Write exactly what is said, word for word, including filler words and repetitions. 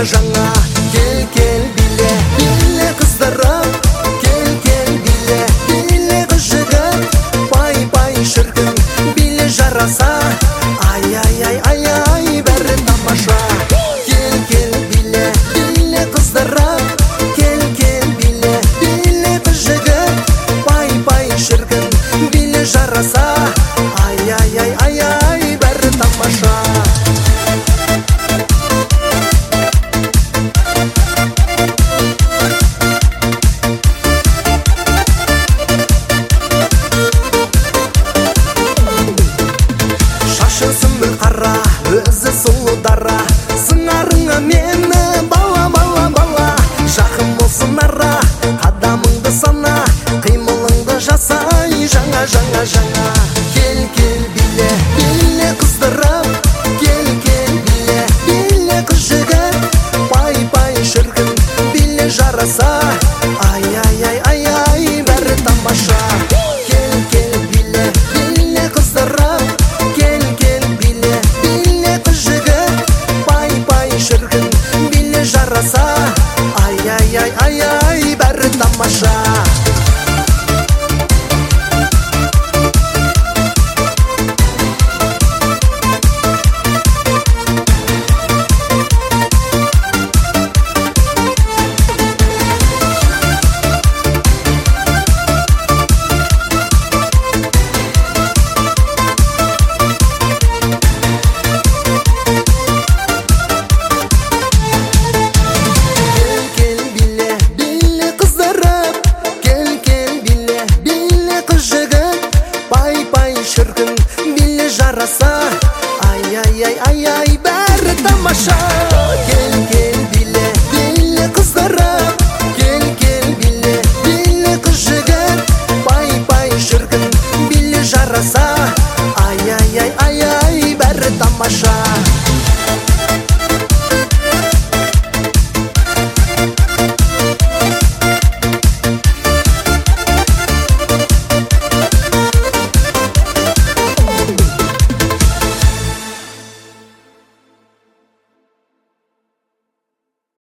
жаңа. Кел кел биле, биле қыздырып, кел кел биле, биле қыз жігіт. Бай бай шіркін, биле жараса, ай ай ай ай ай бәрі тамаша. Кел кел биле, биле қыздырып, кел кел биле, биле қыз жігіт. Бай бай шіркін, биле жараса, ай ай ай ай ай бәрі тамаша. Шашын қара, өзі сұлу дара, сыңарыңа мені бала бала бала. Жақын болсын ара,